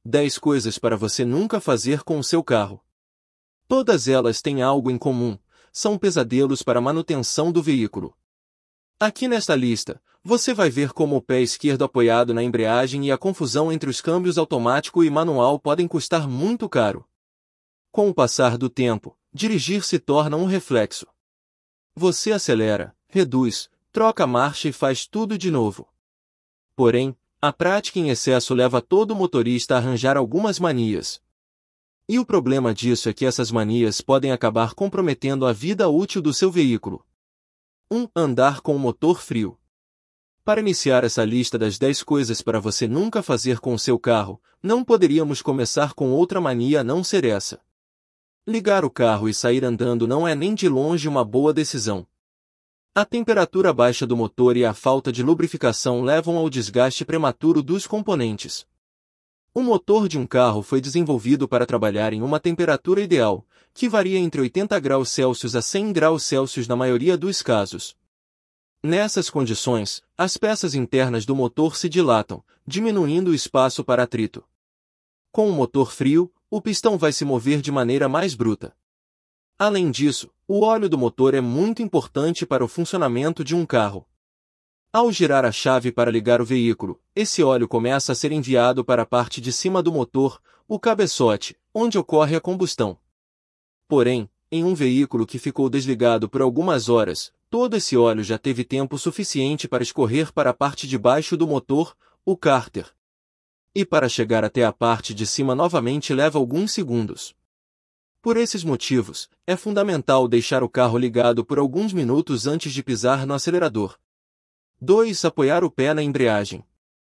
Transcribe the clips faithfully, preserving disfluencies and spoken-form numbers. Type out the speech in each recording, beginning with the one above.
dez coisas para você nunca fazer com o seu carro. Todas elas têm algo em comum, são pesadelos para a manutenção do veículo. Aqui nesta lista, você vai ver como o pé esquerdo apoiado na embreagem e a confusão entre os câmbios automático e manual podem custar muito caro. Com o passar do tempo, dirigir se torna um reflexo. Você acelera, reduz, troca a marcha e faz tudo de novo. Porém, a prática em excesso leva todo motorista a arranjar algumas manias. E o problema disso é que essas manias podem acabar comprometendo a vida útil do seu veículo. um Andar com o motor frio. Para iniciar essa lista das dez coisas para você nunca fazer com o seu carro, não poderíamos começar com outra mania a não ser essa. Ligar o carro e sair andando não é nem de longe uma boa decisão. A temperatura baixa do motor e a falta de lubrificação levam ao desgaste prematuro dos componentes. O motor de um carro foi desenvolvido para trabalhar em uma temperatura ideal, que varia entre oitenta graus Celsius a cem graus Celsius na maioria dos casos. Nessas condições, as peças internas do motor se dilatam, diminuindo o espaço para atrito. Com o motor frio, o pistão vai se mover de maneira mais bruta. Além disso, o óleo do motor é muito importante para o funcionamento de um carro. Ao girar a chave para ligar o veículo, esse óleo começa a ser enviado para a parte de cima do motor, o cabeçote, onde ocorre a combustão. Porém, em um veículo que ficou desligado por algumas horas, todo esse óleo já teve tempo suficiente para escorrer para a parte de baixo do motor, o cárter. E para chegar até a parte de cima novamente leva alguns segundos. Por esses motivos, é fundamental deixar o carro ligado por alguns minutos antes de pisar no acelerador. dois Apoiar o pé na embreagem.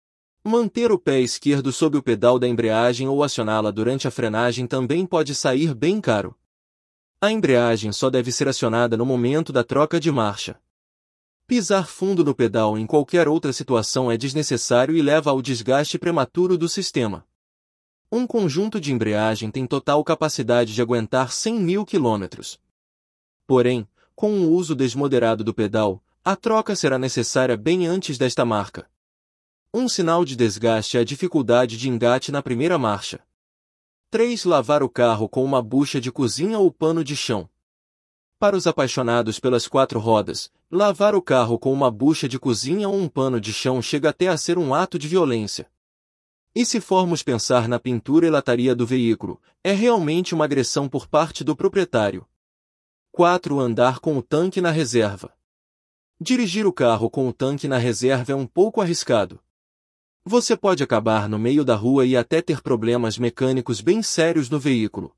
Manter o pé esquerdo sob o pedal da embreagem ou acioná-la durante a frenagem também pode sair bem caro. A embreagem só deve ser acionada no momento da troca de marcha. Pisar fundo no pedal em qualquer outra situação é desnecessário e leva ao desgaste prematuro do sistema. Um conjunto de embreagem tem total capacidade de aguentar cem mil quilômetros. Porém, com o uso desmoderado do pedal, a troca será necessária bem antes desta marca. Um sinal de desgaste é a dificuldade de engate na primeira marcha. três Lavar o carro com uma bucha de cozinha ou pano de chão. Para os apaixonados pelas quatro rodas, lavar o carro com uma bucha de cozinha ou um pano de chão chega até a ser um ato de violência. E se formos pensar na pintura e lataria do veículo, é realmente uma agressão por parte do proprietário. quatro Andar com o tanque na reserva. Dirigir o carro com o tanque na reserva é um pouco arriscado. Você pode acabar no meio da rua e até ter problemas mecânicos bem sérios no veículo.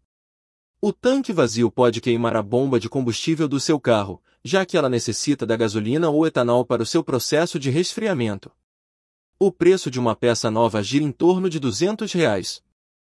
O tanque vazio pode queimar a bomba de combustível do seu carro, já que ela necessita da gasolina ou etanol para o seu processo de resfriamento. O preço de uma peça nova gira em torno de duzentos reais.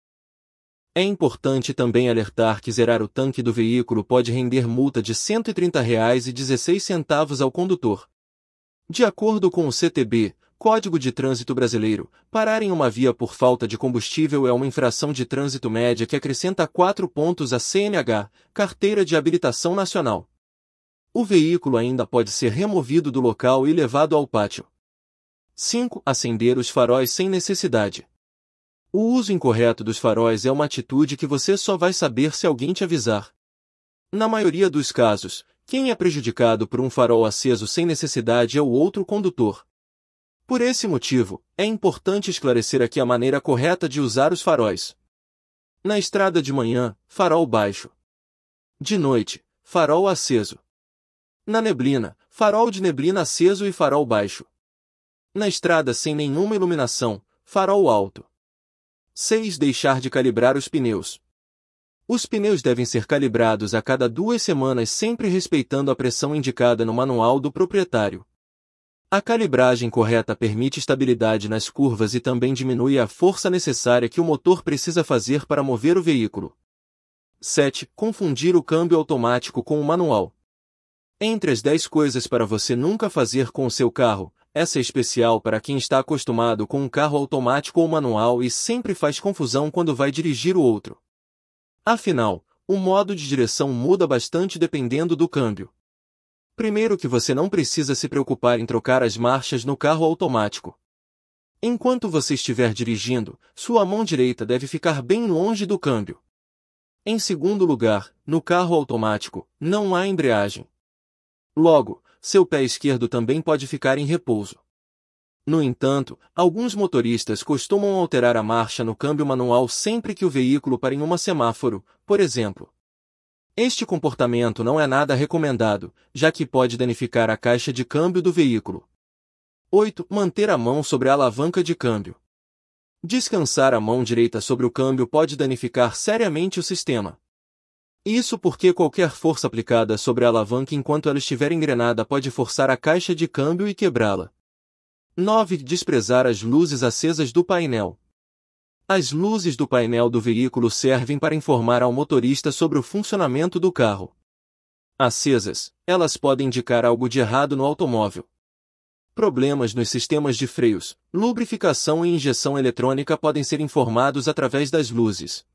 É importante também alertar que zerar o tanque do veículo pode render multa de cento e trinta reais e dezesseis centavos ao condutor. De acordo com o C T B, Código de Trânsito Brasileiro, parar em uma via por falta de combustível é uma infração de trânsito média que acrescenta quatro pontos à C N H, Carteira de Habilitação Nacional. O veículo ainda pode ser removido do local e levado ao pátio. cinco Acender os faróis sem necessidade. O uso incorreto dos faróis é uma atitude que você só vai saber se alguém te avisar. Na maioria dos casos, quem é prejudicado por um farol aceso sem necessidade é o outro condutor. Por esse motivo, é importante esclarecer aqui a maneira correta de usar os faróis. Na estrada de manhã, farol baixo. De noite, farol aceso. Na neblina, farol de neblina aceso e farol baixo. Na estrada sem nenhuma iluminação, farol alto. seis Deixar de calibrar os pneus. Os pneus devem ser calibrados a cada duas semanas, sempre respeitando a pressão indicada no manual do proprietário. A calibragem correta permite estabilidade nas curvas e também diminui a força necessária que o motor precisa fazer para mover o veículo. sete Confundir o câmbio automático com o manual. Entre as dez coisas para você nunca fazer com o seu carro, essa é especial para quem está acostumado com um carro automático ou manual e sempre faz confusão quando vai dirigir o outro. Afinal, o modo de direção muda bastante dependendo do câmbio. Primeiro que você não precisa se preocupar em trocar as marchas no carro automático. Enquanto você estiver dirigindo, sua mão direita deve ficar bem longe do câmbio. Em segundo lugar, no carro automático, não há embreagem. Logo, seu pé esquerdo também pode ficar em repouso. No entanto, alguns motoristas costumam alterar a marcha no câmbio manual sempre que o veículo para em uma semáforo, por exemplo. Este comportamento não é nada recomendado, já que pode danificar a caixa de câmbio do veículo. oito. Manter a mão sobre a alavanca de câmbio. Descansar a mão direita sobre o câmbio pode danificar seriamente o sistema. Isso porque qualquer força aplicada sobre a alavanca enquanto ela estiver engrenada pode forçar a caixa de câmbio e quebrá-la. nove. Desprezar as luzes acesas do painel. As luzes do painel do veículo servem para informar ao motorista sobre o funcionamento do carro. Acesas, elas podem indicar algo de errado no automóvel. Problemas nos sistemas de freios, lubrificação e injeção eletrônica podem ser informados através das luzes.